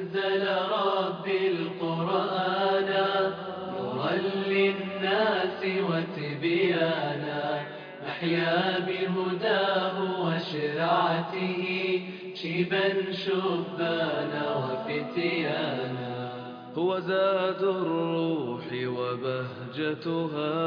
أنزل ربي القرآن نورا للناس وتبيانا نحيا بهداه وشرعته شيبا شبانا وفتيانا. هو زاد الروح وبهجتها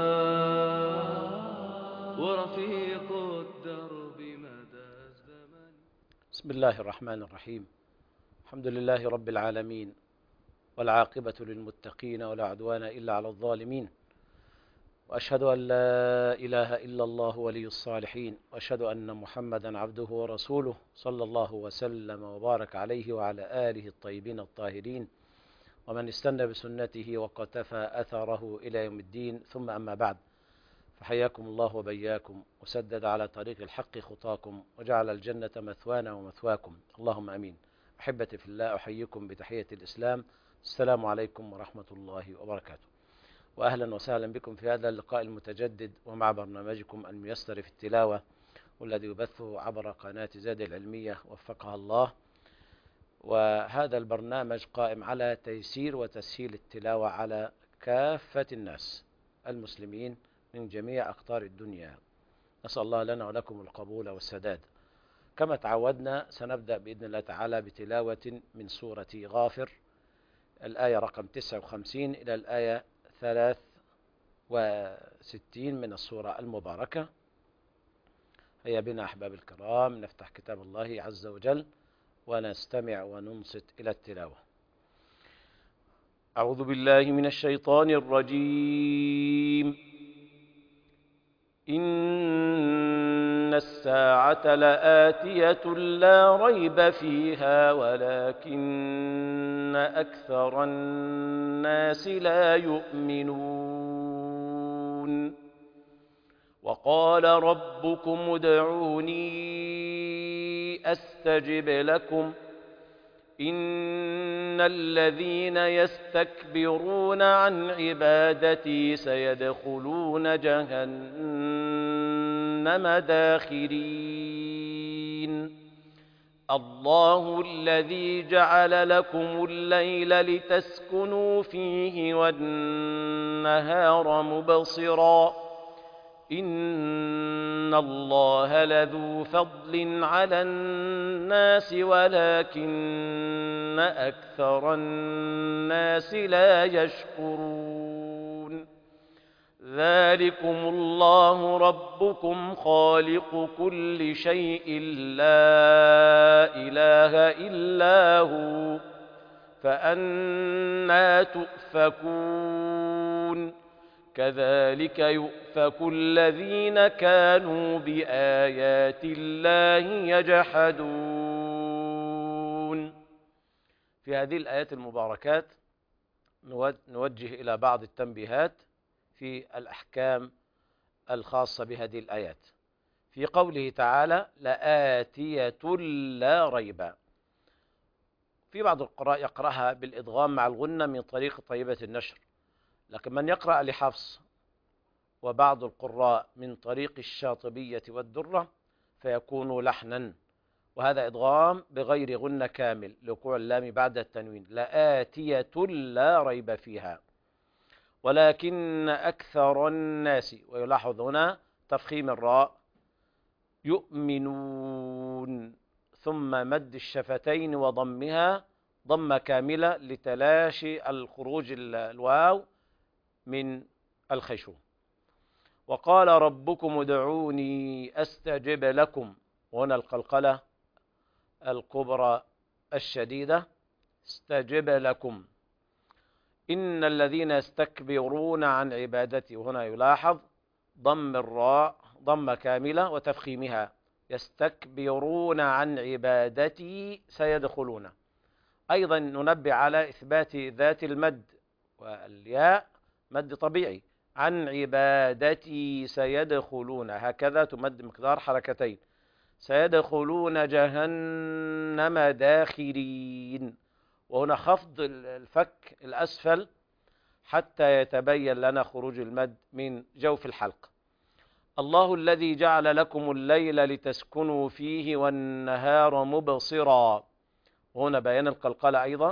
ورفيق الدرب مدى الزمن. بسم الله الرحمن الرحيم. الحمد لله رب العالمين، والعاقبة للمتقين ولا عدوان إلا على الظالمين، وأشهد أن لا إله إلا الله ولي الصالحين، وأشهد أن محمدا عبده ورسوله صلى الله وسلم وبارك عليه وعلى آله الطيبين الطاهرين ومن استنى بسنته وقتفى أثره إلى يوم الدين. ثم أما بعد، فحياكم الله وبياكم وسدد على طريق الحق خطاكم وجعل الجنة مثوانا ومثواكم، اللهم أمين. أحبتي في الله، أحييكم بتحية الإسلام، السلام عليكم ورحمة الله وبركاته، وأهلا وسهلا بكم في هذا اللقاء المتجدد ومع برنامجكم الميسر في التلاوة، والذي يبثه عبر قناة زاد العلمية وفقها الله. وهذا البرنامج قائم على تيسير وتسهيل التلاوة على كافة الناس المسلمين من جميع أقطار الدنيا. نسأل الله لنا ولكم القبول والسداد. كما تعودنا سنبدأ بإذن الله تعالى بتلاوة من سورة غافر، الآية رقم 59 إلى الآية 63 من السورة المباركة. هيا بنا أحباب الكرام نفتح كتاب الله عز وجل ونستمع وننصت إلى التلاوة. أعوذ بالله من الشيطان الرجيم. إن الساعة لآتية لا ريب فيها ولكن أكثر الناس لا يؤمنون. وقال ربكم ادعوني أستجب لكم إن الذين يستكبرون عن عبادتي سيدخلون جهنم داخرين. الله الذي جعل لكم الليل لتسكنوا فيه والنهار مبصرا إن الله لذو فضل على الناس ولكن أكثر الناس لا يشكرون. ذلكم الله ربكم خالق كل شيء لا إله إلا هو فأنى تؤفكون. كذلك يؤفك الذين كانوا بآيات الله يجحدون. في هذه الآيات المباركات نوجه إلى بعض التنبيهات في الأحكام الخاصة بهذه الآيات. في قوله تعالى لآتية لا ريب، في بعض القراء يقرأها بالإدغام مع الغنة من طريق طيبة النشر، لكن من يقرأ لحفص وبعض القراء من طريق الشاطبية والدرة فيكون لحنا، وهذا إدغام بغير غنة كامل لوقوع اللام بعد التنوين. لآتية لا ريب فيها ولكن أكثر الناس، ويلاحظ هنا تفخيم الراء، يؤمنون، ثم مد الشفتين وضمها ضمة كاملة لتلاشي الخروج الواو من الخيشوم. وقال ربكم ادعوني أستجب لكم، وهنا القلقلة الكبرى الشديدة، استجب لكم. إن الذين يستكبرون عن عبادتي، وهنا يلاحظ ضم الراء ضمة كاملة وتفخيمها، يستكبرون عن عبادتي سيدخلون. أيضا ننبه على إثبات ذات المد والياء مد طبيعي، عن عبادتي سيدخلون، هكذا تمد مقدار حركتين، سيدخلون جهنم داخرين، وهنا خفض الفك الأسفل حتى يتبين لنا خروج المد من جوف الحلق. الله الذي جعل لكم الليل لتسكنوا فيه والنهار مبصرا، هنا بيان القلقلة أيضا.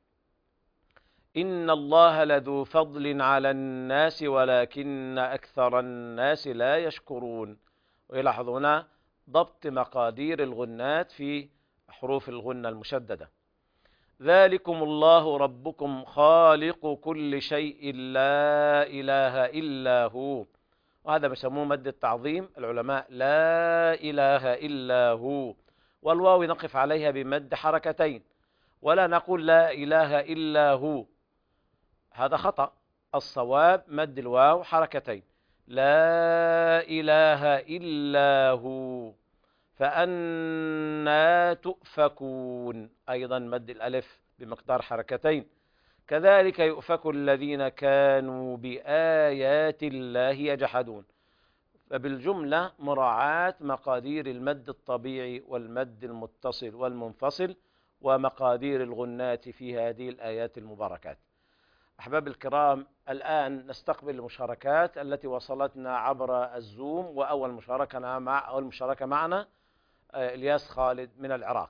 إن الله لذو فضل على الناس ولكن أكثر الناس لا يشكرون. ويلاحظ هنا ضبط مقادير الغنات في حروف الغنة المشددة. ذلكم الله ربكم خالق كل شيء لا إله إلا هو. وهذا بيسموه مد التعظيم العلماء، لا إله إلا هو. والواو نقف عليها بمد حركتين، ولا نقول لا إله إلا هو، هذا خطأ. الصواب مد الواو حركتين، لا إله إلا هو. فأنا تؤفكون، أيضا مد الألف بمقدار حركتين. كذلك يؤفك الذين كانوا بآيات الله يجحدون. فبالجملة مراعاة مقادير المد الطبيعي والمد المتصل والمنفصل ومقادير الغنات في هذه الآيات المباركات. أحباب الكرام، الآن نستقبل المشاركات التي وصلتنا عبر الزوم. وأول مشاركة معنا إلياس خالد من العراق.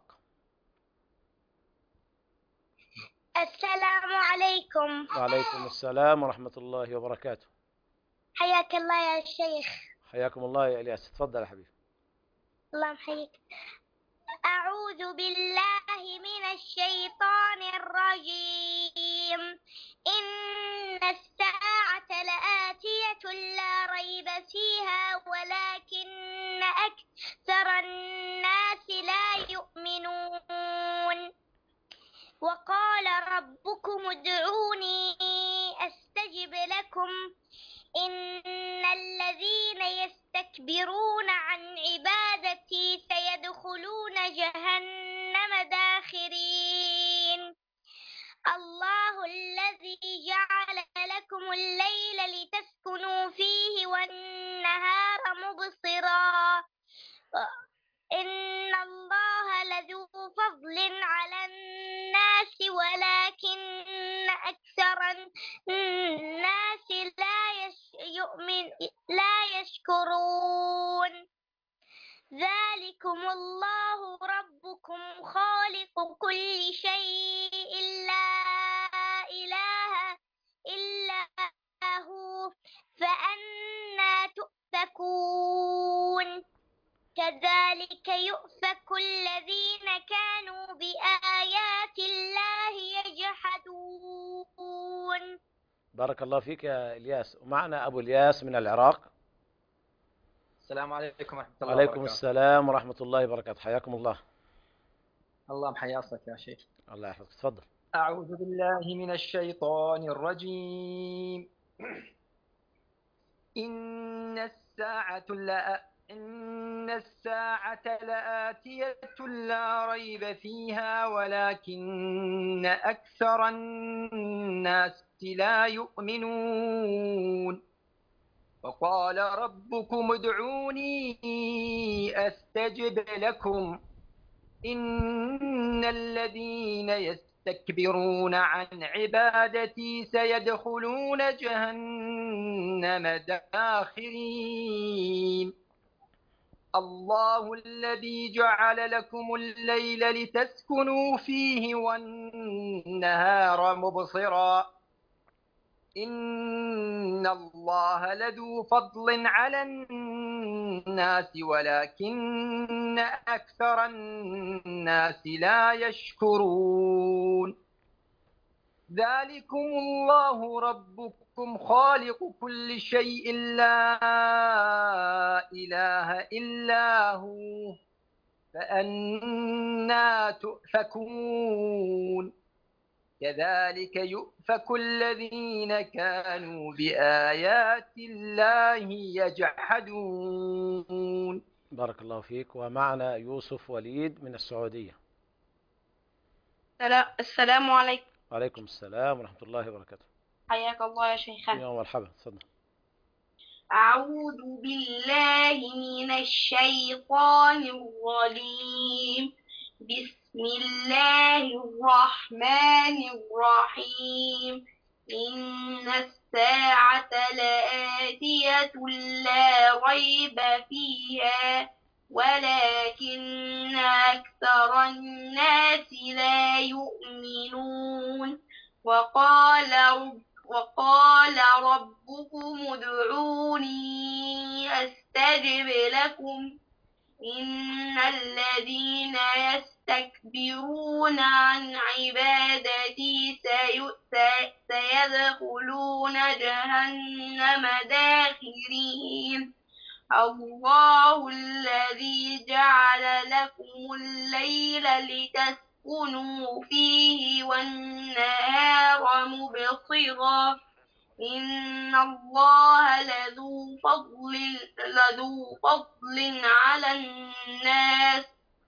السلام عليكم. وعليكم السلام ورحمة الله وبركاته. حياك الله يا شيخ. حياكم الله يا إلياس، تفضل يا حبيبي. الله يحييك. أعوذ بالله من الشيطان الرجيم. إن الساعة لآتية لا ريب فيها ولكن أكثر الناس لا يؤمنون. وقال ربكم ادعوني أستجب لكم إن الذين يستكبرون عن عبادتي سيدخلون جهنم داخرين. الله الذي جعل لكم الليل لتسكنوا فيه والنهار مبصرا إن الله لذو فضل على الناس ولكن أكثر الناس لا يشكرون. ذلكم الله ربكم خالق كل شيء لا إله إلا هو فأنا تؤفكون. كذلك يؤفك الذين كانوا بآيات الله يجحدون. بارك الله فيك يا إلياس. ومعنا أبو إلياس من العراق. السلام عليكم ورحمة الله وعليكم وبركاته. السلام ورحمة الله وبركاته. حياكم الله. الله محياصك يا شيخ. الله يحفظك، تفضل. أعوذ بالله من الشيطان الرجيم. إن الساعة لآتية لا ريب فيها ولكن أكثر الناس لا يؤمنون. وقال ربكم ادعوني أستجب لكم إن الذين يستكبرون عن عبادتي سيدخلون جهنم داخرين. الله الذي جعل لكم الليل لتسكنوا فيه والنهار مبصرا إن الله لذو فضل على الناس ولكن أكثر الناس لا يشكرون. ذلكم الله ربكم خالق كل شيء لا إله إلا هو فأنا تؤفكون. كذلك يؤفك الذين كانوا بآيات الله يجحدون. بارك الله فيك. ومعنا يوسف وليد من السعودية. السلام عليكم. وعليكم السلام ورحمة الله وبركاته. حياك الله يا شيخنا. يا مرحبا، تفضل. أعوذ بالله من الشيطان الرجيم. بسم الله الرحمن الرحيم. إن الساعة لآتية لا ريب فيها ولكن أكثر الناس لا يؤمنون. وقال ربكم ادعوني أستجب لكم إن الذين يستكبرون عن عبادتي سيدخلون جهنم داخرين. الله الذي جعل لكم الليل لتسكنوا فيه والنهار مبصرا إن الله لذو فضل على الناس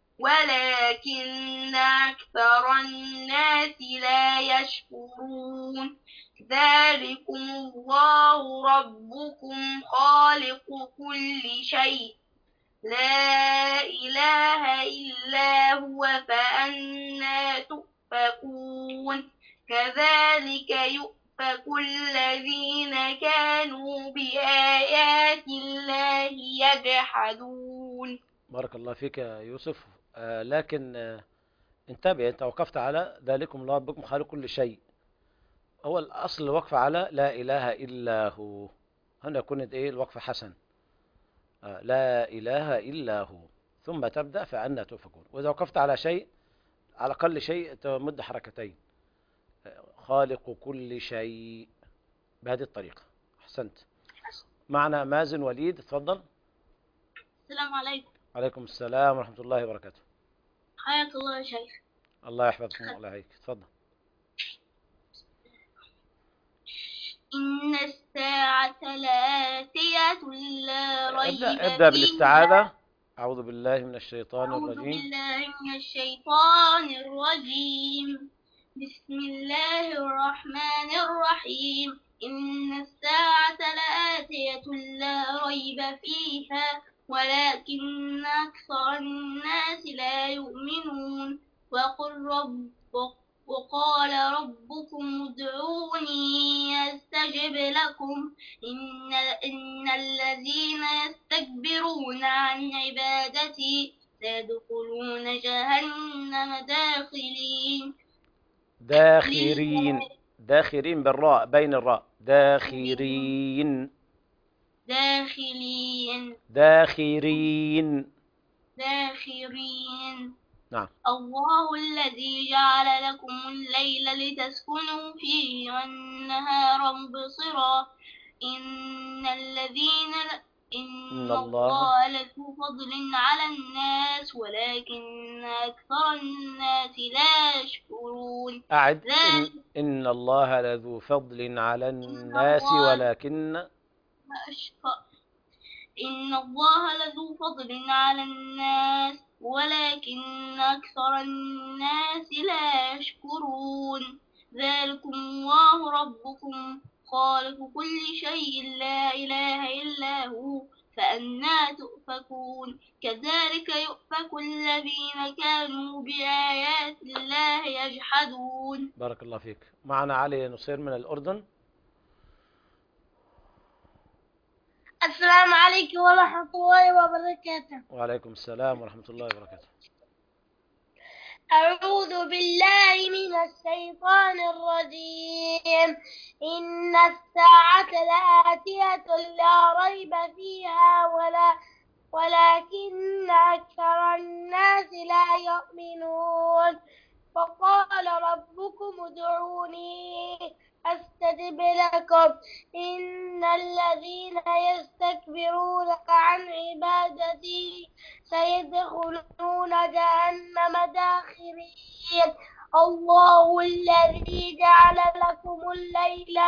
ولكن أكثر الناس لا يشكرون. ذلكم الله ربكم خالق كل شيء لا إله إلا هو فأنى تؤفكون. كذلك يؤفك الذين كانوا بآيات الله يجحدون. بارك الله فيك يا يوسف. لكن انتبه، أنت وقفت على ذلكم الله ربكم خالق كل شيء. هو الأصل الوقف على لا إله إلا هو، هنا يكون الوقف حسن. لا إله إلا هو، ثم تبدأ فأنا تؤفكون. وإذا وقفت على شيء على أقل شيء تمد حركتين، خالق كل شيء، بهذه الطريقة. أحسنت. معنا مازن وليد، تفضل. السلام عليكم. عليكم السلام ورحمة الله وبركاته. حياك الله يا شيخ. الله يحفظكم الله يحييك. تفضل. إن الساعة لآتية لا ريب ابدأ فيها. بالاستعاذة. أعوذ بالله من الشيطان أعوذ الرجيم. بالله من الشيطان الرجيم. بسم الله الرحمن الرحيم. إن الساعة لآتية لا ريب فيها ولكن أكثر الناس لا يؤمنون. وقال ربكم ادعوني أستجب لكم إن الذين يستكبرون عن عبادتي سيدخلون جهنم داخرين. داخرين بالراء، بين الراء. داخرين. نعم. الله الذي جعل لكم الليل لتسكنوا فيه والنهار مبصرا إن الله لذو فضل على الناس ولكن أكثر الناس لا يشكرون. أعد. إن الله لذو فضل على الناس ولكن إن الله لذو فضل على الناس ولكن أكثر الناس لا يشكرون. ذلكم الله ربكم خالق كل شيء لا إله إلا هو فأنى تؤفكون. كذلك يؤفك الذين كانوا بآيات الله يجحدون. بارك الله فيك. معنا علي نصير من الأردن. السلام عليكم ورحمة الله وبركاته. وعليكم السلام ورحمة الله وبركاته. أعوذ بالله من الشيطان الرجيم. إن الساعة لآتية لا ريب فيها ولكن أكثر الناس لا يؤمنون. وقال ربكم ادعوني أستجب لكم إن الذين يستكبرون عن عبادتي سيدخلون جهنم داخرين. الله الذي جعل لكم الليل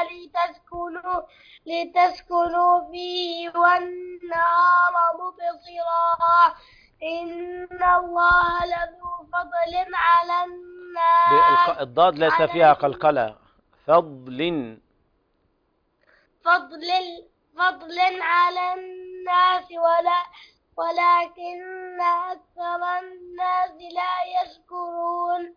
لتسكنوا فيه والنهار مبصرا إن الله لذو فضل على الناس. الضاد ليس فيها قلقلة. فضل على الناس ولكن أكثر الناس لا يشكرون.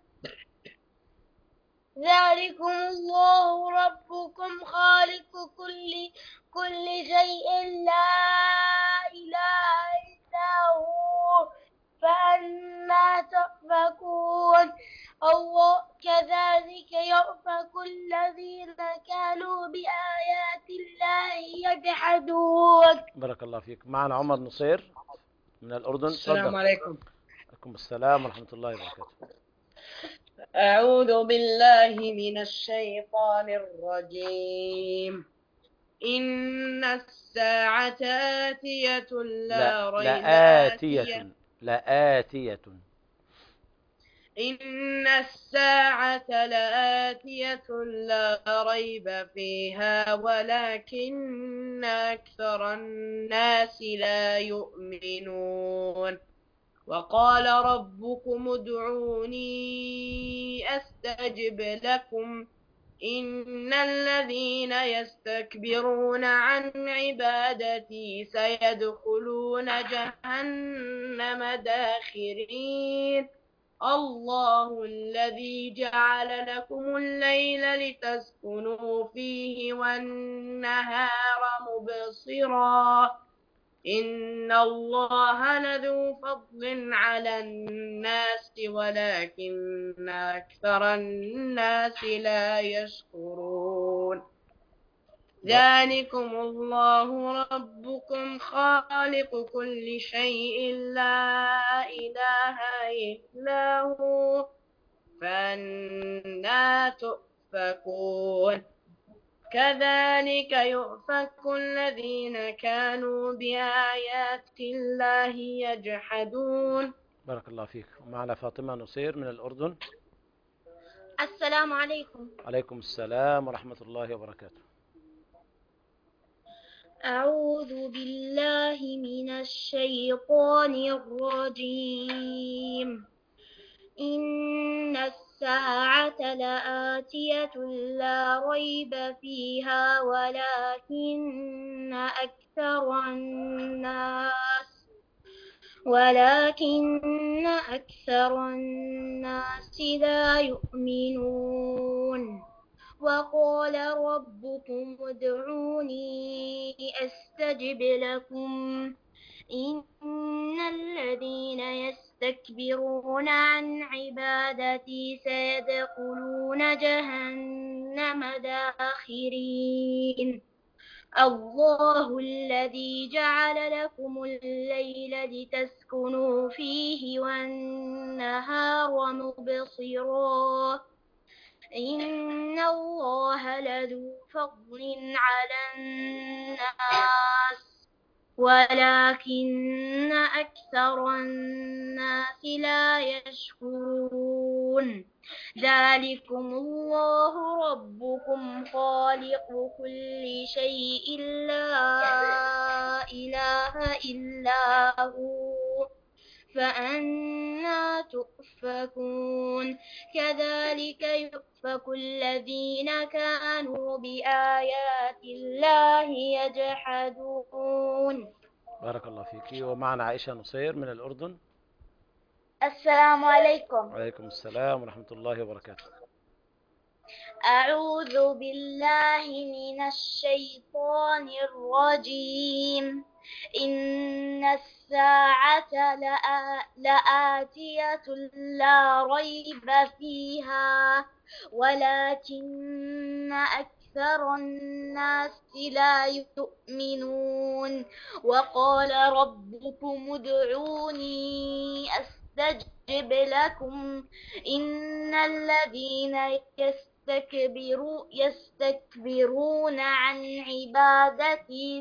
ذلكم الله ربكم خالق كل شيء لا إله إلا هو فأنا تؤفكون الله كذلك يؤفك الذين كانوا بآيات الله يجحدون. بارك الله فيك. معنا عمر نصير من الأردن. السلام تفضل. عليكم. عليكم السلام ورحمة الله وبركاته. أعوذ بالله من الشيطان الرجيم. إن الساعة آتية لا ريب لآتية. إن الساعة لآتية لا ريب فيها ولكن أكثر الناس لا يؤمنون. وقال ربكم ادعوني أستجب لكم إن الذين يستكبرون عن عبادتي سيدخلون جهنم داخرين. الله الذي جعل لكم الليل لتسكنوا فيه والنهار مبصرا إن الله لذو فضل على الناس ولكن أكثر الناس لا يشكرون. ذلكم الله ربكم خالق كل شيء لا إله إلا هو فأنا تؤفكون. كذلك يؤفك الذين كانوا بآيات الله يجحدون. بارك الله فيك. ومعنا فاطمة نصير من الأردن. السلام عليكم. عليكم السلام ورحمة الله وبركاته. أعوذ بالله من الشيطان الرجيم. إن الساعة لآتية لا ريب فيها ولكن أكثر الناس لا يؤمنون. وقال ربكم ادعوني أستجب لكم إن الذين يستكبرون عن عبادتي سيدخلون جهنم داخرين. الله الذي جعل لكم الليل لتسكنوا فيه والنهار مبصرا إن الله لذو فضل على الناس ولكن أكثر الناس لا يشكرون. ذلكم الله ربكم خالق كل شيء لا إله إلا هو فأنا تؤفكون. كذلك يؤفك الذين كانوا بآيات الله يجحدون. بارك الله فيك. ومعنا عائشة نصير من الأردن. السلام عليكم. وعليكم السلام ورحمة الله وبركاته. أعوذ بالله من الشيطان الرجيم. إن الساعة لآتية لا ريب فيها ولكن أكثر الناس لا يؤمنون. وقال ربكم ادعوني أستجب لكم إن الذين يستكبرون عن عبادتي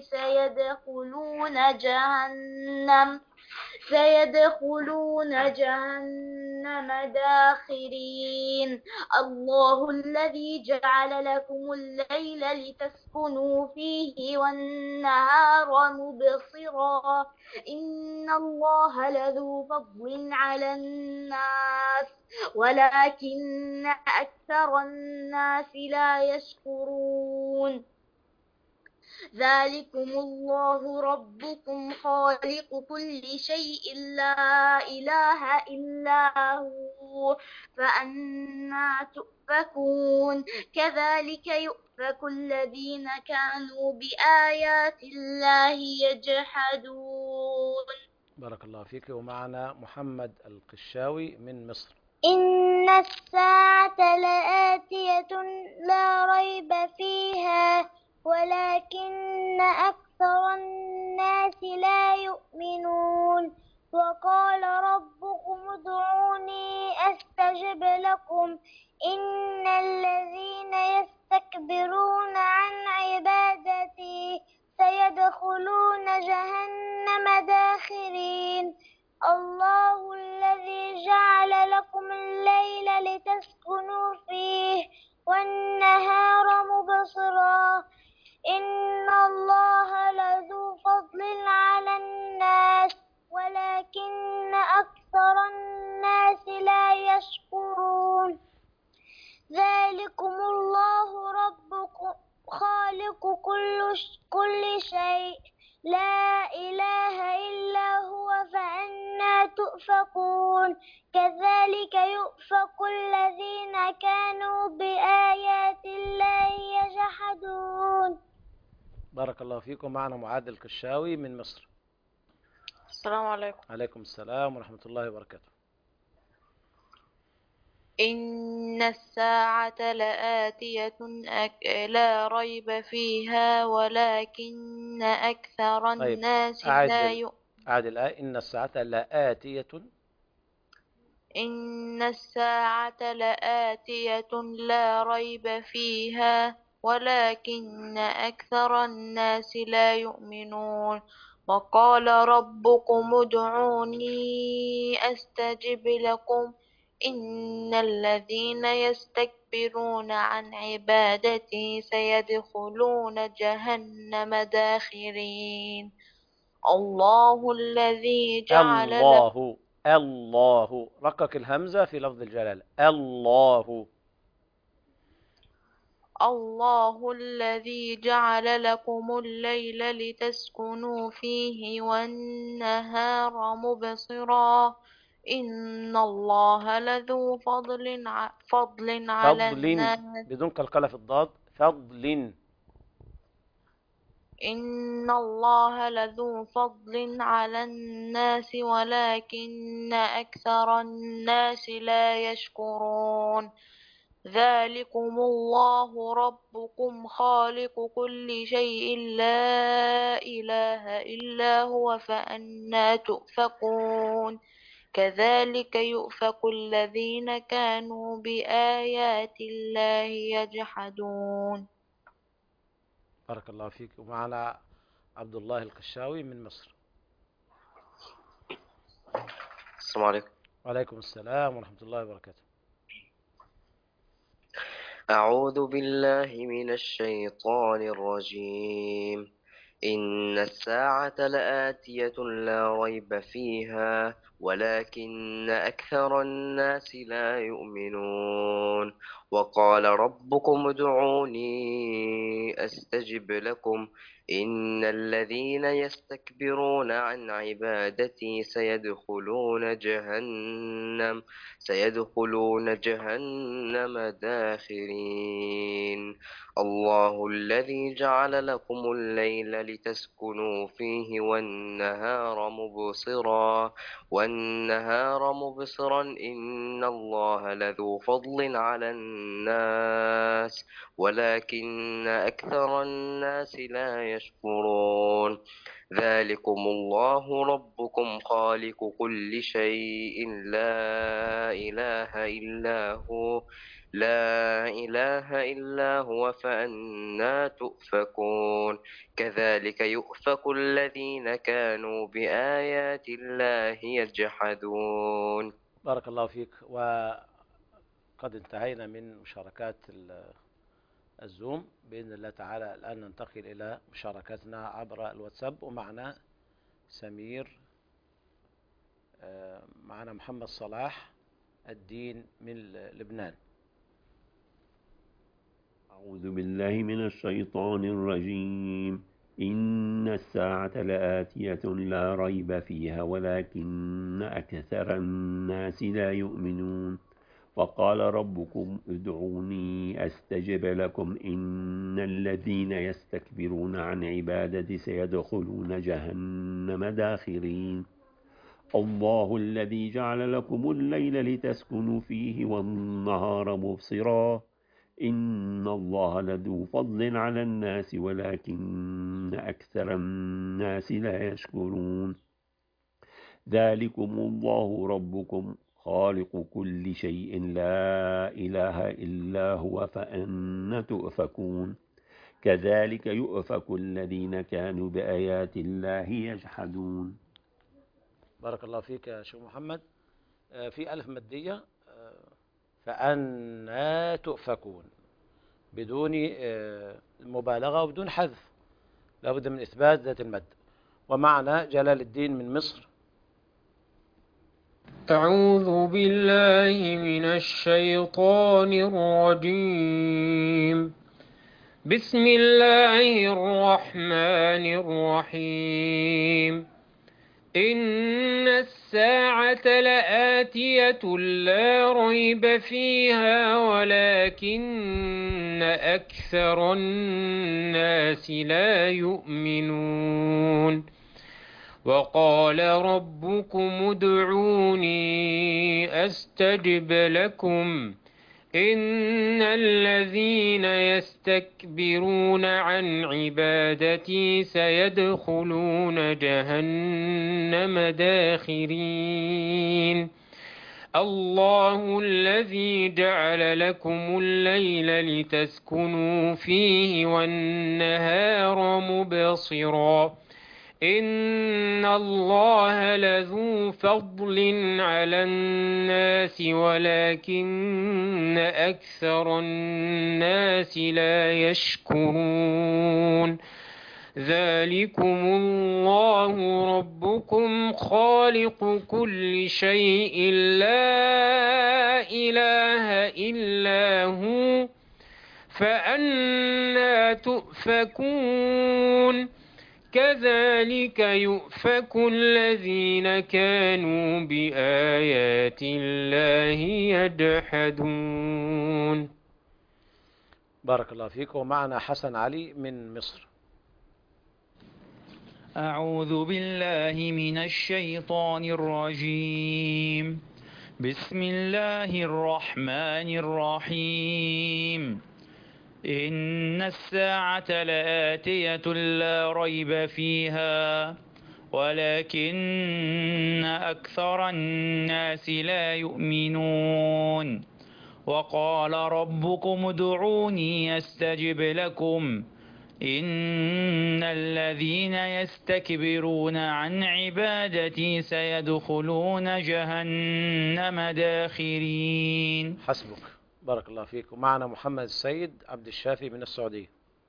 سيدخلون جهنم داخرين. الله الذي جعل لكم الليل لتسكنوا فيه والنهار مبصرا إن الله لذو فضل على الناس ولكن أكثر الناس لا يشكرون. ذلكم الله ربكم خالق كل شيء لا إله إلا هو فأنا تؤفكون. كذلك يؤفك الذين كانوا بآيات الله يجحدون. بارك الله فيك. ومعنا محمد القشاوي من مصر. إن الساعة لآتية لا ريب فيها ولكن أكثر الناس لا يؤمنون وقال ربكم ادعوني أستجب لكم إن الذين يستكبرون عن عبادتي سيدخلون جهنم داخرين الله الذي جعل لكم الليل لتسكنوا فيه والنهار مبصرا إن الله لذو فضل على الناس ولكن أكثر الناس لا يشكرون ذلكم الله ربكم خالق كل شيء لا إله إلا هو فأنى تؤفكون كذلك يؤفك الذين كانوا بآيات الله يجحدون. بارك الله فيكم. معنا معاذ القشاوي من مصر. السلام عليكم. عليكم السلام ورحمة الله وبركاته. إن الساعة لآتية لا ريب فيها ولكن أكثر الناس لا يؤمنون. أعد الآية. إن الساعة لآتية. إن الساعة لآتية لا ريب فيها ولكن أكثر الناس لا يؤمنون وقال ربكم ادعوني أستجب لكم إن الذين يستكبرون عن عبادتي سيدخلون جهنم داخرين الله الذي جعل الله رقق الهمزة في لفظ الجلالة. الله الذي جعل لكم الليل لتسكنوا فيه والنهار مبصرا إن الله لذو فضل على الناس بدون قلقلة في الضاد. فضل. إن الله لذو فضل على الناس ولكن أكثر الناس لا يشكرون ذلكم الله ربكم خالق كل شيء لا إله إلا هو فأنى تؤفكون كذلك يؤفك الذين كانوا بآيات الله يجحدون. بارك الله فيك. ومعنا عبد الله القشاوي من مصر. السلام عليكم. وعليكم السلام ورحمة الله وبركاته. أعوذ بالله من الشيطان الرجيم. إن الساعة لآتية لا ريب فيها ولكن أكثر الناس لا يؤمنون وقال ربكم ادعوني أستجب لكم إن الذين يستكبرون عن عبادتي سيدخلون جهنم داخرين الله الذي جعل لكم الليل لتسكنوا فيه والنهار مبصرا إن الله لذو فضل على الناس ولكن أكثر الناس لا يشكرون ذلكم الله ربكم خالق كل شيء لا إله إلا هو فأنى تؤفكون كذلك يؤفك الذين كانوا بآيات الله يجحدون. بارك الله فيك. وقد انتهينا من مشاركات الزوم. بإذن الله تعالى الآن ننتقل إلى مشاركتنا عبر الواتساب. ومعنا سمير، معنا محمد صلاح الدين من لبنان. أعوذ بالله من الشيطان الرجيم. إن الساعة لآتية لا ريب فيها ولكن أكثر الناس لا يؤمنون وقال ربكم ادعوني أستجب لكم إن الذين يستكبرون عن عبادتي سيدخلون جهنم داخرين الله الذي جعل لكم الليل لتسكنوا فيه والنهار مبصرا إن الله لذو فضل على الناس ولكن أكثر الناس لا يشكرون ذلكم الله ربكم خالق كل شيء لا إله إلا هو فأنى تؤفكون كذلك يؤفك الذين كانوا بآيات الله يجحدون. بارك الله فيك يا شيخ محمد. في ألف مادية، فأنى تؤفكون، بدون مبالغة وبدون حذف، لابد من إثبات ذات المد. ومعنى جلال الدين من مصر: أعوذ بالله من الشيطان الرجيم. بسم الله الرحمن الرحيم. إن الساعة لآتية لا ريب فيها ولكن أكثر الناس لا يؤمنون. وقال ربكم ادعوني أستجب لكم إن الذين يستكبرون عن عبادتي سيدخلون جهنم داخرين. الله الذي جعل لكم الليل لتسكنوا فيه والنهار مبصرا إن الله لذو فضل على الناس ولكن أكثر الناس لا يشكرون ذلكم الله ربكم خالق كل شيء لا إله إلا هو فأنى تؤفكون كذلك يؤفك الذين كانوا بآيات الله يجحدون. بارك الله فيك. ومعنا حسن علي من مصر. أعوذ بالله من الشيطان الرجيم. بسم الله الرحمن الرحيم. إن الساعة لآتية لا ريب فيها ولكن أكثر الناس لا يؤمنون. وقال ربكم ادعوني أستجب لكم إن الذين يستكبرون عن عبادتي سيدخلون جهنم داخرين. حسبك. بارك الله فيك. ومعنا محمد السيد عبد الشافي من السعودية.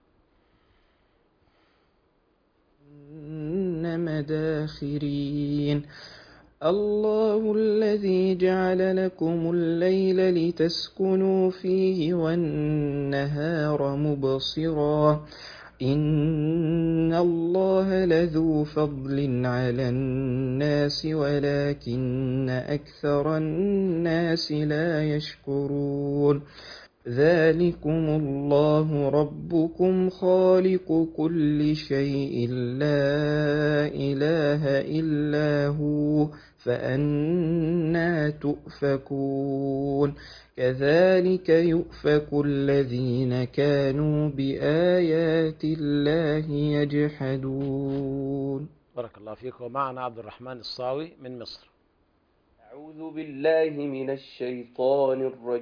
داخرين. الله الذي جعل لكم الليل لتسكنوا فيه والنهار مبصرا إن الله لذو فضل على الناس ولكن أكثر الناس لا يشكرون ذلكم الله ربكم خالق كل شيء لا إله إلا هو فأنى تؤفكون كذلك يؤفك الذين كانوا بآيات الله يجحدون. بارك الله فيك. ومعنا عبد الرحمن الصاوي من مصر. أعوذ بالله من الشيطان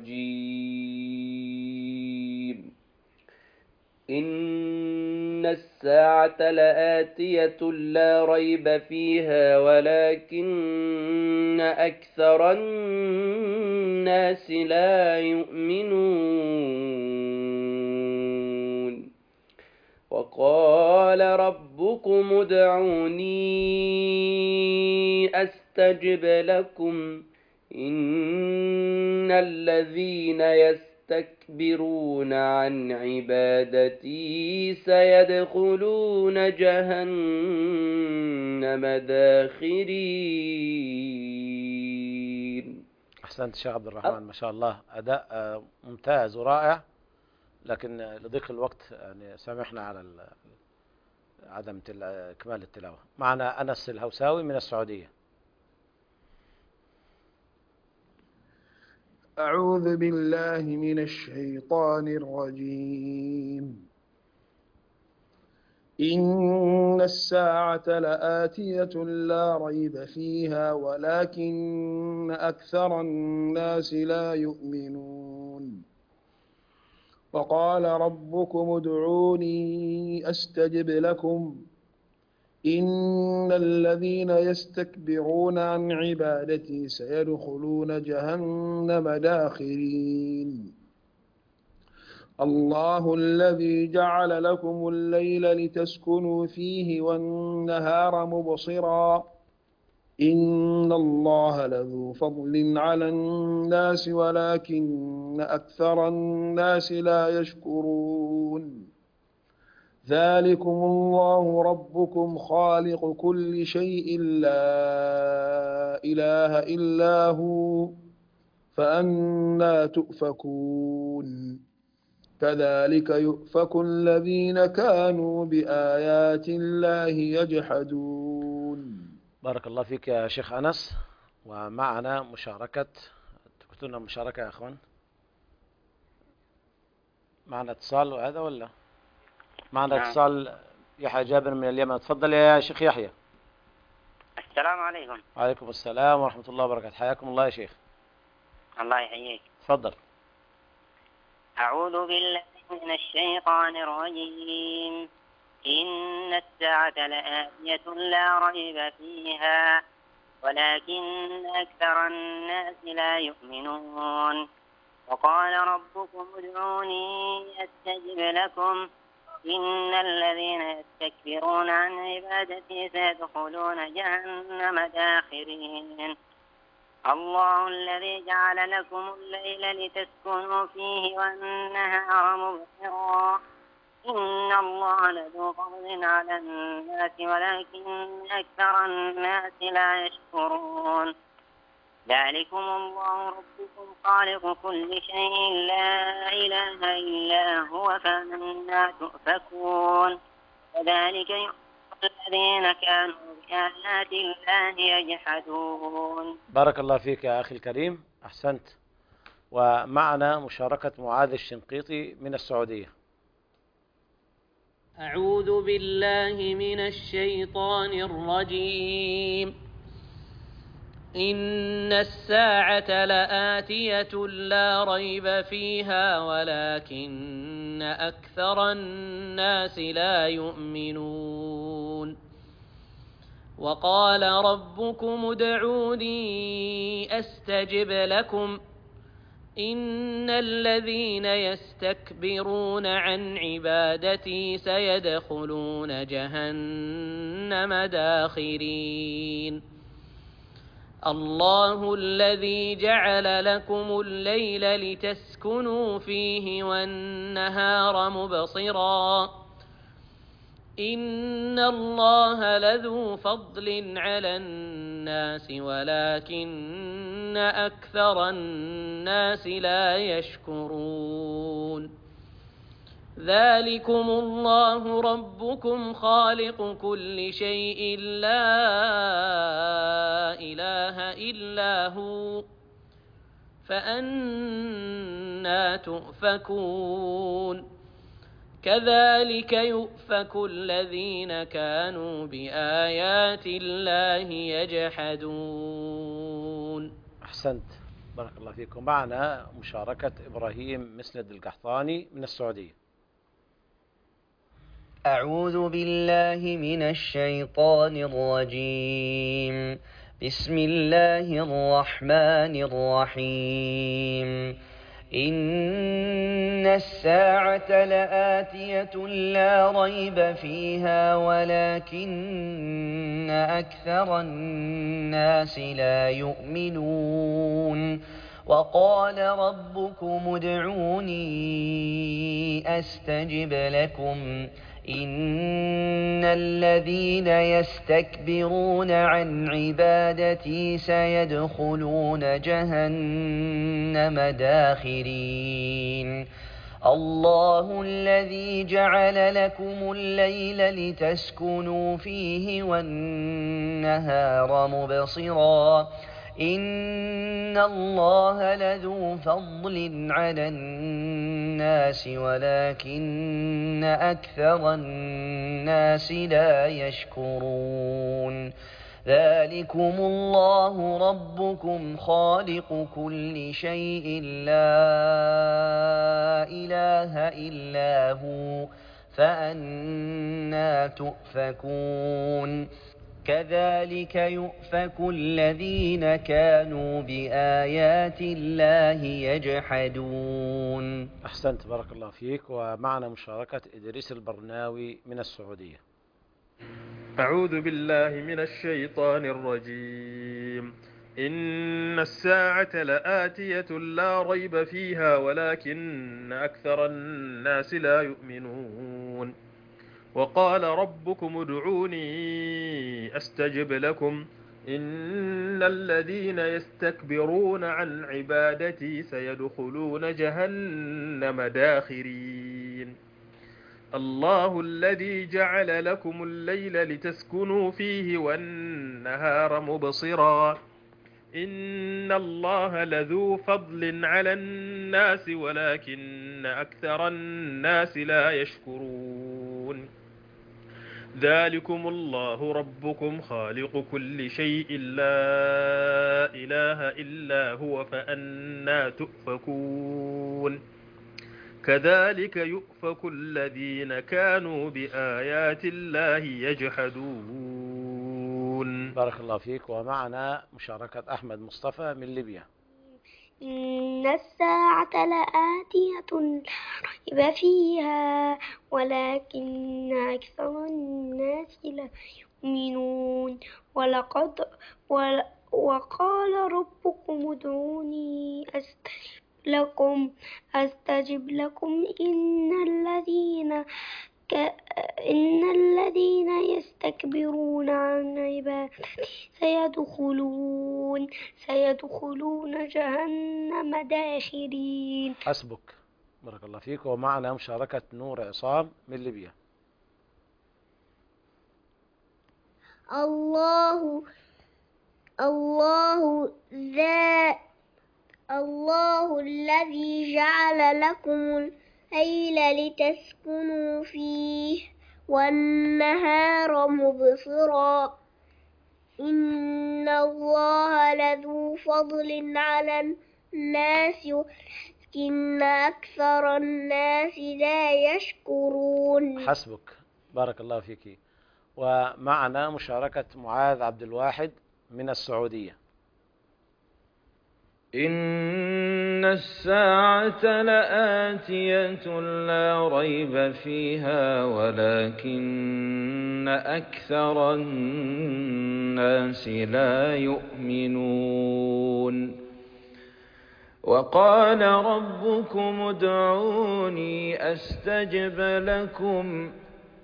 الرجيم. إن الساعة لآتية لا ريب فيها ولكن أكثر الناس لا يؤمنون. وقال ربكم ادعوني أستجب لكم إن الذين يستكبرون عن عبادتي سيدخلون جهنم داخرين. أحسنت شيخ عبد الرحمن، ما شاء الله، أداء ممتاز ورائع، لكن لضيق الوقت يعني سامحنا على عدم إكمال التلاوة. معنا أنس الهوساوي من السعودية. أعوذ بالله من الشيطان الرجيم. إن الساعة لآتية لا ريب فيها ولكن أكثر الناس لا يؤمنون. وقال ربكم ادعوني أستجب لكم إن الذين يستكبرون عن عبادتي سيدخلون جهنم داخرين. الله الذي جعل لكم الليل لتسكنوا فيه والنهار مبصرا إن الله لذو فضل على الناس ولكن أكثر الناس لا يشكرون. ذلكم الله ربكم خالق كل شيء لا إله إلا هو فأنى تؤفكون. كذلك يؤفك الذين كانوا بآيات الله يجحدون. بارك الله فيك يا شيخ أنس. ومعنا مشاركة، تكتبوا لنا مشاركة يا أخوان. معنا اتصال وهذا ولا معنا اتصال؟ يحيى جابر من اليمن، تفضل يا شيخ يحيى. السلام عليكم. وعليكم السلام ورحمة الله وبركاته. حياكم الله يا شيخ. الله يحييك. تفضل. أعوذ بالله من الشيطان الرجيم. إن الساعة لآتية لا ريب فيها ولكن أكثر الناس لا يؤمنون. وقال ربكم ادعوني أستجب لكم إن الذين يستكبرون عن عبادتي سيدخلون جهنم داخرين. الله الذي جعل لكم الليل لتسكنوا فيه والنهار مبصرا إن الله لذو فضل على الناس ولكن أكثر الناس لا يشكرون. ذلكم الله ربكم خالق كل شيء لا إله إلا هو فأنى تؤفكون. كذلك يؤفك الذين كانوا بآيات الله يجحدون. بارك الله فيك يا أخي الكريم، أحسنت. ومعنا مشاركة معاذ الشنقيطي من السعودية. أعوذ بالله من الشيطان الرجيم. إن الساعة لآتية لا ريب فيها ولكن أكثر الناس لا يؤمنون. وقال ربكم ادعوني أستجب لكم إن الذين يستكبرون عن عبادتي سيدخلون جهنم داخرين. الله الذي جعل لكم الليل لتسكنوا فيه والنهار مبصرا إن الله لذو فضل على الناس ولكن أكثر الناس لا يشكرون. ذلكم الله ربكم خالق كل شيء لا إله إلا هو فأنى تؤفكون. كذلك يؤفك الذين كانوا بآيات الله يجحدون. أحسنت، بارك الله فيكم. معنا مشاركة إبراهيم مسند القحطاني من السعودية. أعوذ بالله من الشيطان الرجيم. بسم الله الرحمن الرحيم. إن الساعة لآتية لا ريب فيها ولكن أكثر الناس لا يؤمنون. وقال ربكم ادعوني أستجب لكم إن الذين يستكبرون عن عبادتي سيدخلون جهنم داخرين. الله الذي جعل لكم الليل لتسكنوا فيه والنهار مبصرا إن الله لذو فضل على الناس ولكن أكثر الناس لا يشكرون ذلكم الله ربكم خالق كل شيء لا إله إلا هو فأنى تؤفكون كذلك يؤفك الذين كانوا بآيات الله يجحدون. أحسنت، بارك الله فيك. ومعنا مشاركة إدريس البرناوي من السعودية. أعوذ بالله من الشيطان الرجيم. إن الساعة لآتية لا ريب فيها ولكن أكثر الناس لا يؤمنون. وقال ربكم ادعوني أستجب لكم إن الذين يستكبرون عن عبادتي سيدخلون جهنم داخرين. الله الذي جعل لكم الليل لتسكنوا فيه والنهار مبصرا إن الله لذو فضل على الناس ولكن أكثر الناس لا يشكرون ذلكم الله ربكم خالق كل شيء لا إله إلا هو فأنى تؤفكون كذلك يؤفك الذين كانوا بآيات الله يجحدون. بارك الله فيك. ومعنا مشاركة أحمد مصطفى من ليبيا. إن الساعة لآتية لا ريب فيها ولكن أكثر الناس لا يؤمنون وقال ربكم ادعوني أستجب لكم إن الذين يستكبرون عن عبادتي سيدخلون جهنم داخرين. حسبك، بارك الله فيك. ومعنا مشاركة نور عصام من ليبيا. الله الذي جعل لكم الليل لتسكنوا فيه والنهار مبصرا إن الله لذو فضل على الناس ولكن أكثر الناس لا يشكرون. حسبك، بارك الله فيك. ومعنا مشاركة معاذ عبد الواحد من السعودية. إن الساعة لآتية لا ريب فيها ولكن أكثر الناس لا يؤمنون. وقال ربكم ادعوني أستجب لكم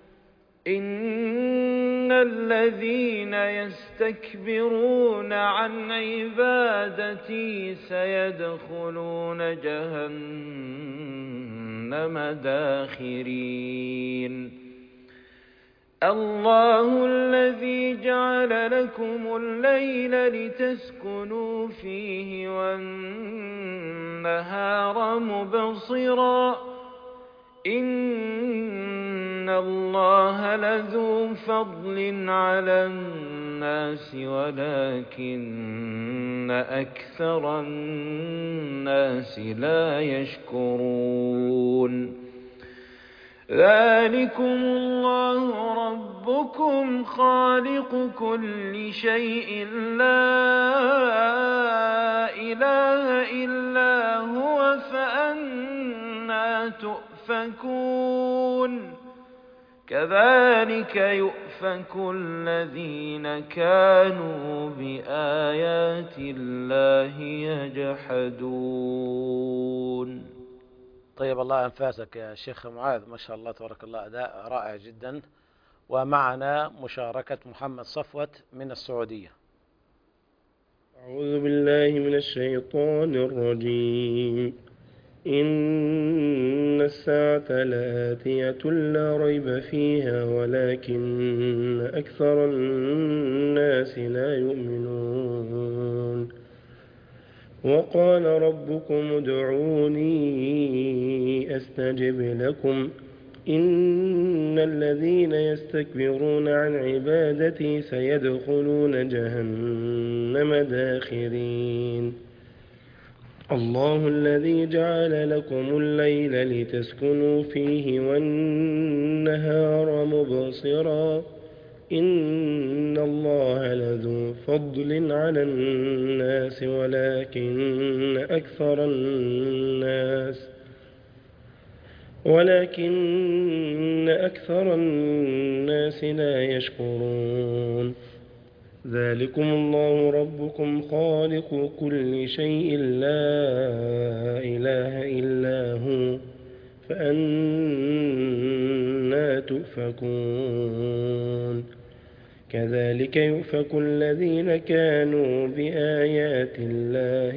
إن الذين يستكبرون عن عبادتي سيدخلون جهنم داخرين. الله الذي جعل لكم الليل لتسكنوا فيه والنهار مبصرا إن الله لذو فضل على الناس ولكن أكثر الناس لا يشكرون. ذلكم الله ربكم خالق كل شيء لا إله إلا هو فأنى تؤفكون كذلك يؤفك الذين كانوا بآيات الله يجحدون. طيب الله أنفاسك يا شيخ معاذ، ما شاء الله تبارك الله، أداء رائع جدا. ومعنا مشاركة محمد صفوت من السعودية. أعوذ بالله من الشيطان الرجيم. إن الساعة لآتية لا ريب فيها ولكن أكثر الناس لا يؤمنون وقال ربكم ادعوني أستجب لكم إن الذين يستكبرون عن عبادتي سيدخلون جهنم داخرين الله الذي جعل لكم الليل لتسكنوا فيه والنهار مبصرا إن الله لذو فضل على الناس ولكن أكثر الناس لا يشكرون ذلكم الله ربكم خالق كل شيء لا إله إلا هو فأنى تؤفكون كذلك يؤفك الذين كانوا بآيات الله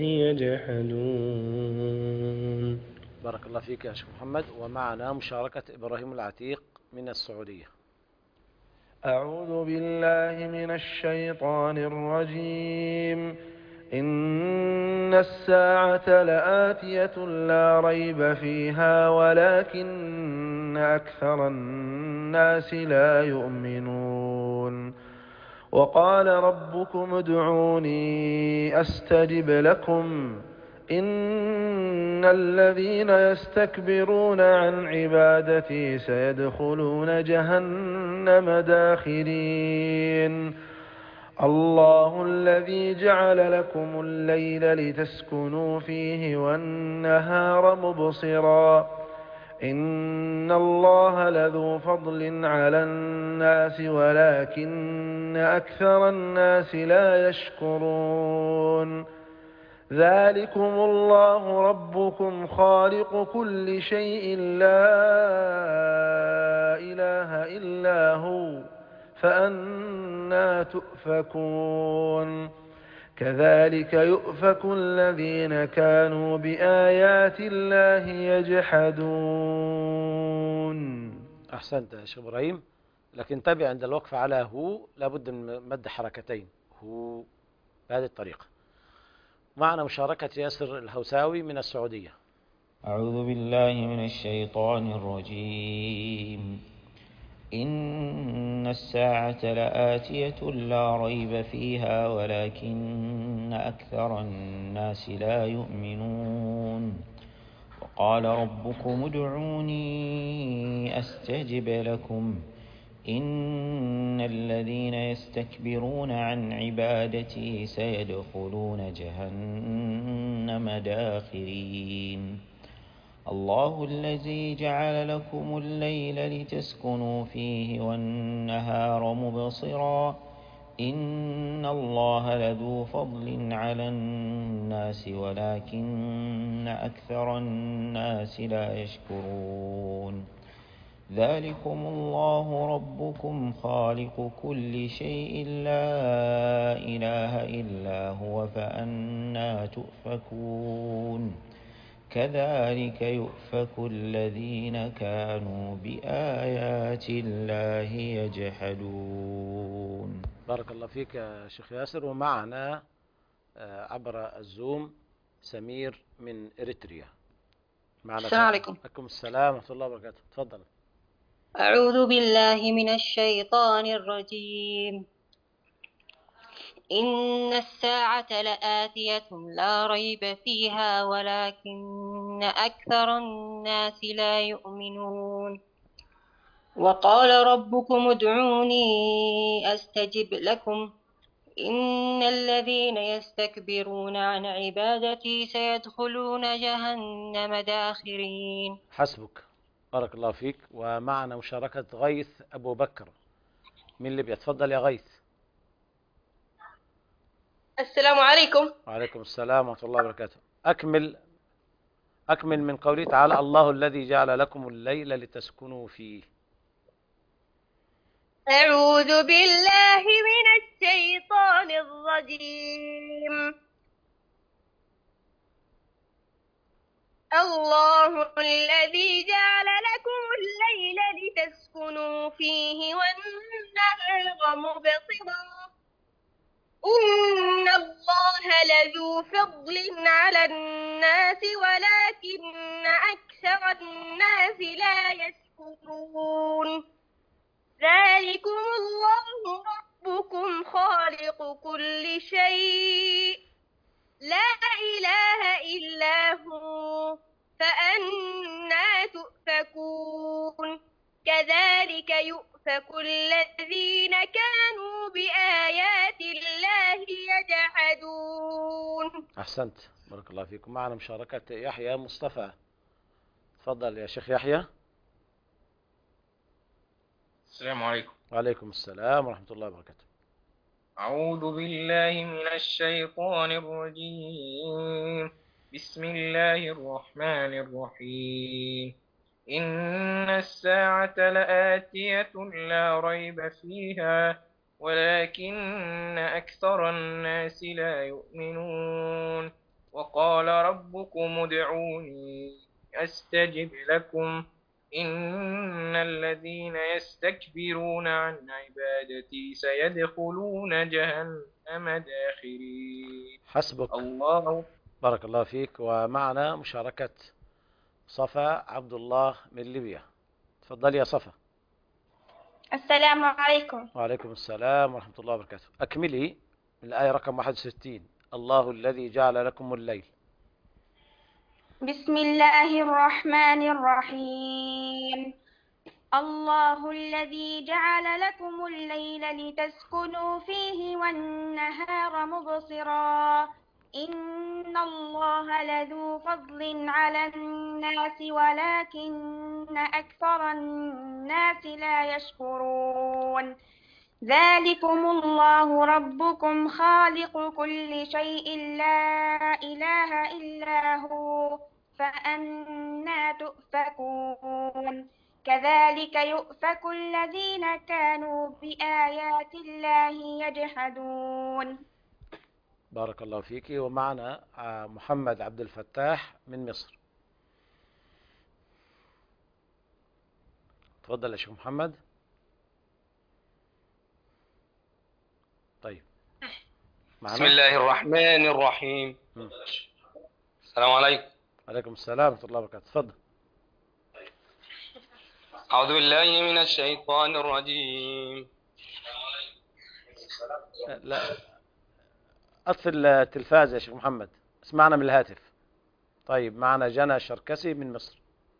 يجحدون. بارك الله فيك يا شيخ محمد. ومعنا مشاركة إبراهيم العتيق من السعودية. أعوذ بالله من الشيطان الرجيم. إن الساعة لآتية لا ريب فيها ولكن أكثر الناس لا يؤمنون وقال ربكم ادعوني أستجب لكم إن الذين يستكبرون عن عبادتي سيدخلون جهنم داخرين الله الذي جعل لكم الليل لتسكنوا فيه والنهار مبصرا إن الله لذو فضل على الناس ولكن أكثر الناس لا يشكرون ذلكم الله ربكم خالق كل شيء لا إله إلا هو فأنى تؤفكون كذلك يؤفك الذين كانوا بآيات الله يجحدون. أحسنت يا شيخ إبراهيم، لكن تابع عند الوقف على هو لابد من مد حركتين هو بهذه الطريقة. معنا مشاركة ياسر الهوساوي من السعودية. أعوذ بالله من الشيطان الرجيم. إن الساعة لآتية لا ريب فيها ولكن أكثر الناس لا يؤمنون وقال ربكم ادعوني أستجب لكم إن الذين يستكبرون عن عبادتي سيدخلون جهنم داخرين الله الذي جعل لكم الليل لتسكنوا فيه والنهار مبصرا إن الله لذو فضل على الناس ولكن أكثر الناس لا يشكرون ذلكم الله ربكم خالق كل شيء لا إله إلا هو فأنى تؤفكون كذلك يؤفك الذين كانوا بآيات الله يجحدون. بارك الله فيك يا شيخ ياسر. ومعنا عبر الزوم سمير من إريتريا. السلام عليكم. عليكم السلام ورحمة الله وبركاته. تفضل. أعوذ بالله من الشيطان الرجيم. إن الساعة لآتية لا ريب فيها ولكن أكثر الناس لا يؤمنون وقال ربكم ادعوني أستجب لكم إن الذين يستكبرون عن عبادتي سيدخلون جهنم داخرين. حسبك. بارك الله فيك. ومعنا مشاركة غيث أبو بكر من ليبيا. تفضل يا غيث. السلام عليكم. وعليكم السلام ورحمة الله وبركاته. أكمل من قوله تعالى الله الذي جعل لكم الليل لتسكنوا فيه. أعوذ بالله من الشيطان الرجيم. الله الذي جعل لكم الليل لتسكنوا فيه والنهار مبصرا إن الله لذو فضل على الناس ولكن أكثر الناس لا يشكرون ذلكم الله ربكم خالق كل شيء لا إله إلا هو فأنى تؤفكون كذلك يؤفك الذين كانوا بآيات الله يجحدون. أحسنت، بارك الله فيكم. معنا مشاركة يحيى مصطفى. تفضل يا شيخ يحيى. السلام عليكم. وعليكم السلام ورحمة الله وبركاته. أعوذ بالله من الشيطان الرجيم. بسم الله الرحمن الرحيم. إن الساعة لآتية لا ريب فيها ولكن أكثر الناس لا يؤمنون. وقال ربكم ادعوني أستجب لكم إن الذين يستكبرون عن عبادتي سيدخلون جهنم داخرين. حسبك. الله. بارك الله فيك. ومعنا مشاركة صفا عبد الله من ليبيا. تفضل يا صفا. السلام عليكم. وعليكم السلام ورحمة الله وبركاته. أكملي من الآية رقم 61. الله الذي جعل لكم الليل. بسم الله الرحمن الرحيم. الله الذي جعل لكم الليل لتسكنوا فيه والنهار مبصرا إن الله لذو فضل على الناس ولكن أكثر الناس لا يشكرون ذلكم الله ربكم خالق كل شيء لا إله إلا هو فأنى تؤفكون كذلك يؤفك الذين كانوا بآيات الله يجحدون. بارك الله فيك. ومعنا محمد عبد الفتاح من مصر. تفضل يا شيخ محمد. طيب معنا. بسم الله الرحمن الرحيم. السلام عليكم. وعليكم السلام ورحمة الله وبركاته. تفضل. أعوذ بالله من الشيطان الرجيم. لا أطفي التلفاز يا شيخ محمد، اسمعنا من الهاتف. طيب معنا جنى الشركسي من مصر.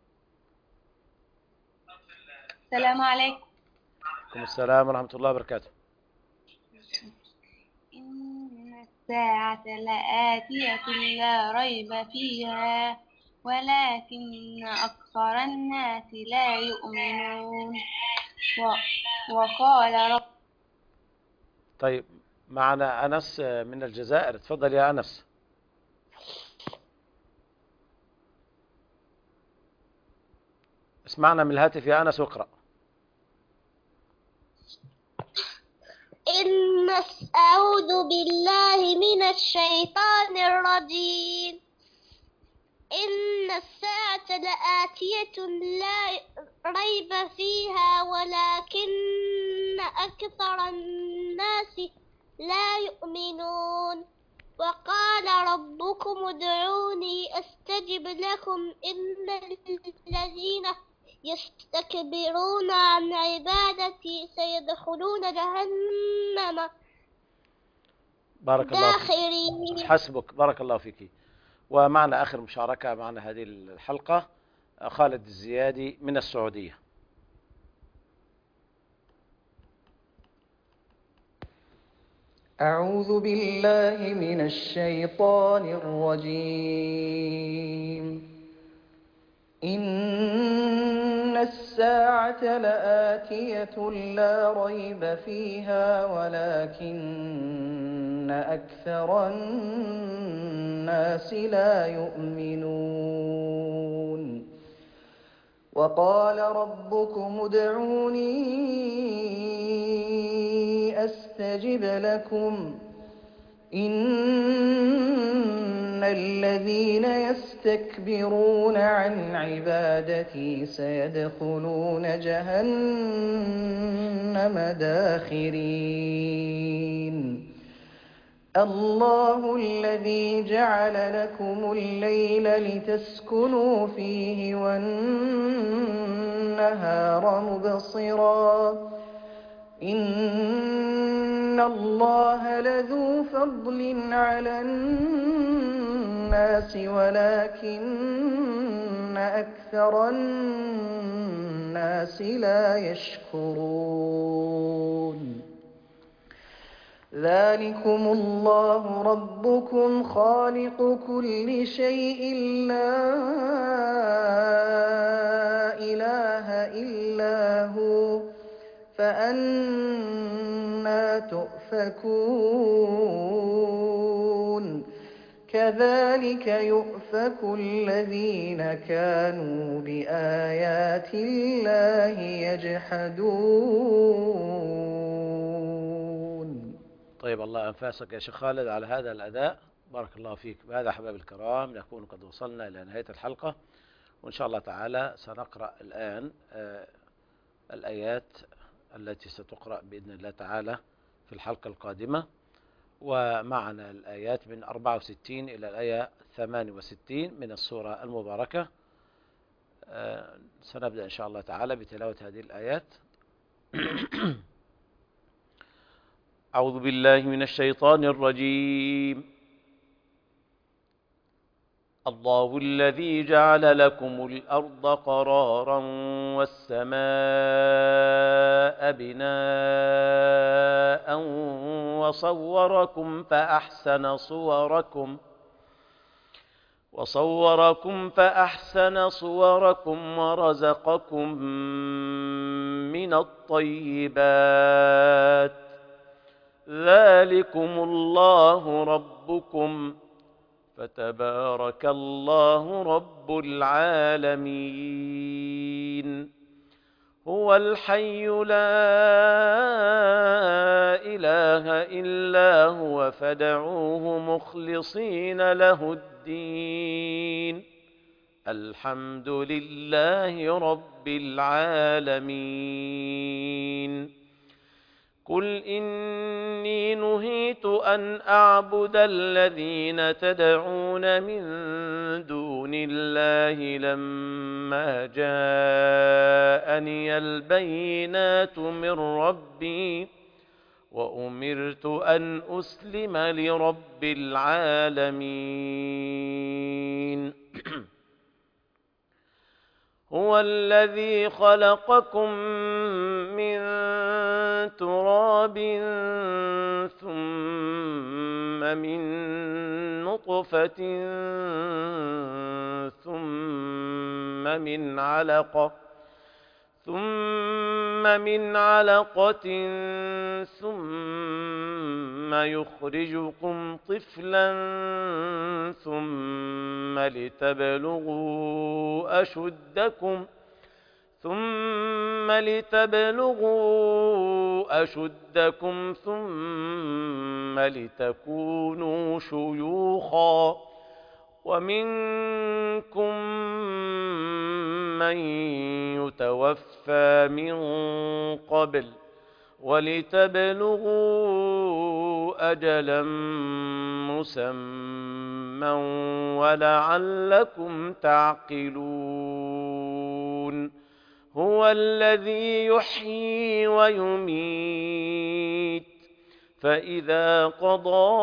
السلام عليكم. وعليكم السلام ورحمة الله وبركاته. إن الساعة لآتية لا ريب فيها ولكن أكثر الناس لا يؤمنون وقال رب. طيب معنا أنس من الجزائر. تفضل يا أنس. اسمعنا من الهاتف يا أنس واقرأ. أعوذ بالله من الشيطان الرجيم. إن الساعة لآتية لا ريب فيها ولكن أكثر الناس لا يؤمنون وقال ربكم ادعوني أستجب لكم إن الذين يستكبرون عن عبادتي سيدخلون جهنم بارك الله داخرين. فيك. حسبك. بارك الله فيك. ومعنا آخر مشاركة معنا هذه الحلقة خالد الزيادي من السعودية. أعوذ بالله من الشيطان الرجيم. إن الساعة لآتية لا ريب فيها ولكن أكثر الناس لا يؤمنون وقال ربكم ادعوني أستجب لكم إن إن الذين يستكبرون عن عبادتي سيدخلون جهنم داخرين الله الذي جعل لكم الليل لتسكنوا فيه والنهار مبصرا إن الله لذو فضل على الناس ولكن أكثر الناس لا يشكرون ذلكم الله ربكم خالق كل شيء لا إله إلا هو فأنى تؤفكون كذلك يؤفك الذين كانوا بآيات الله يجحدون. طيب الله أنفاسك يا شيخ خالد على هذا الأداء، بارك الله فيك. بهذا أحباب الكرام نكون قد وصلنا إلى نهاية الحلقة، وإن شاء الله تعالى سنقرأ الآن الآيات التي ستقرأ بإذن الله تعالى في الحلقة القادمة، ومعنا الآيات من 64 إلى الآية 68 من السورة المباركة. سنبدأ إن شاء الله تعالى بتلاوة هذه الآيات. أعوذ بالله من الشيطان الرجيم. الله الذي جعل لكم الأرض قرارا والسماء بناء وصوركم فأحسن صوركم ورزقكم من الطيبات ذلكم الله ربكم فتبارك الله رب العالمين. هو الحي لا إله إلا هو فادعوه مخلصين له الدين الحمد لله رب العالمين. قل إني نهيت أن أعبد الذين تدعون من دون الله لما جاءني البينات من ربي وأمرت أن أسلم لرب العالمين. هو الذي خلقكم من تراب ثم من نطفة ثم من علقة ثم يخرجكم طفلا ثم لتبلغوا أشدكم ثم لتكونوا شيوخا ومنكم من يتوفى من قبل ولتبلغوا أجلا مسمى ولعلكم تعقلون. هو الذي يحيي ويميت فإذا قضى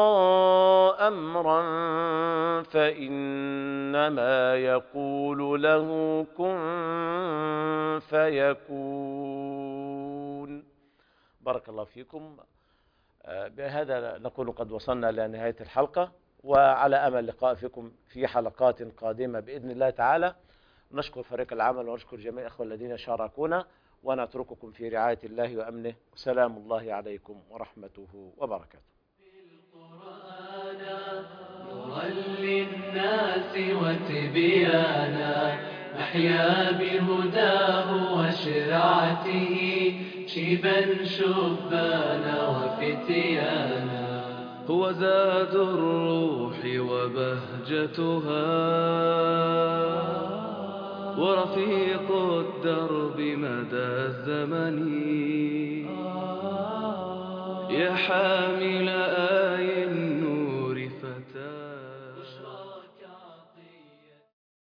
أمرا فإنما يقول له كن فيكون. بارك الله فيكم. بهذا نكون قد وصلنا إلى نهاية الحلقة، وعلى أمل لقاء فيكم في حلقات قادمة بإذن الله تعالى. نشكر فريق العمل ونشكر جميع الأخوة الذين شاركونا، ونترككم في رعاية الله وأمنه، وسلام الله عليكم ورحمته وبركاته. نورا للناس وتبيانا نحيا بهداه وشرعته شيبا شبانا وفتيانا. هو زاد الروح وبهجتها ورفيق الدرب مدى الزمن يا حامل